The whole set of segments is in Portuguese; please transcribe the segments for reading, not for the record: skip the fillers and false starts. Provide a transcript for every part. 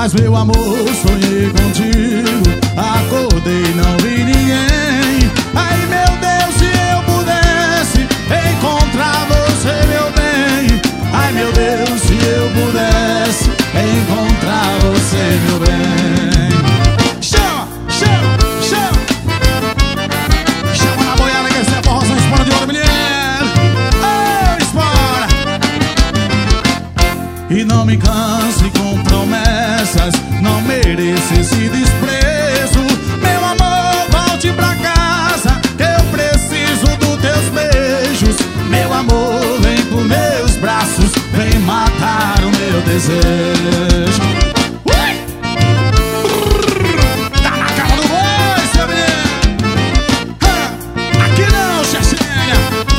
Mas meu amor, sonhei contigo, acordei, não vi ninguém. Ai meu Deus, se eu pudesse encontrar você, meu bem. Ai meu Deus, se eu pudesse encontrar você, meu bem. Chama, chama, chama. Chama na boiada que esse é forrozão espora de ouro, menino. Oh, espora. E não me canse com promessas, não mereço esse desprezo. Meu amor, volte pra casa, que eu preciso dos teus beijos. Meu amor, vem pros meus braços, vem matar o meu desejo. Tá na cara do boi, seu menino. Aqui não, Chechinha.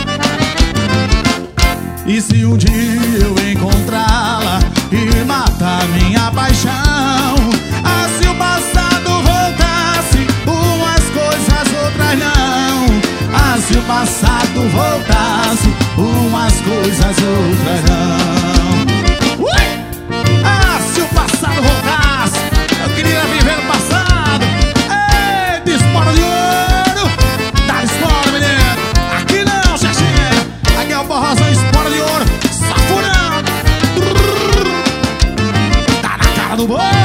E se um dia eu encontrá-la e matar minha paixão, ah, se o passado voltasse, umas coisas outras não. Ah, se o passado voltasse, umas coisas outras não. Ah, se o passado voltasse, eu queria viver no passado. Ei, dispara de ouro. Dá espora, menino. Aqui não, Chechinha. Aqui é o forrozão espora de ouro. Safurão. Tá na cara do boi.